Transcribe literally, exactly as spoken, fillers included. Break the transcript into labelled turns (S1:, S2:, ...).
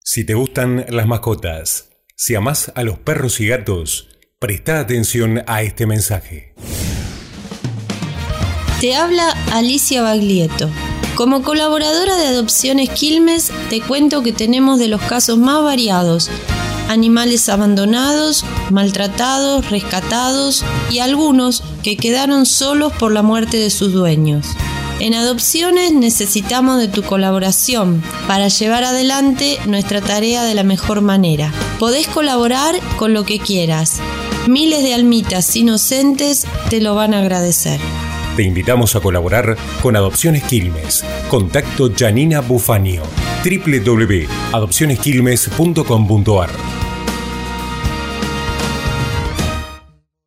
S1: Si te gustan las mascotas, si amás a los perros y gatos, presta atención a este mensaje.
S2: Te habla Alicia Baglietto. Como colaboradora de Adopciones Quilmes, te cuento que tenemos de los casos más variados: animales abandonados, maltratados, rescatados y algunos que quedaron solos por la muerte de sus dueños. En Adopciones necesitamos de tu colaboración para llevar adelante nuestra tarea de la mejor manera. Podés colaborar con lo que quieras. Miles de almitas inocentes te lo van a agradecer.
S1: Te invitamos a colaborar con Adopciones Quilmes. Contacto Janina Bufanio. doble u doble u doble u punto adopciones quilmes punto com punto a r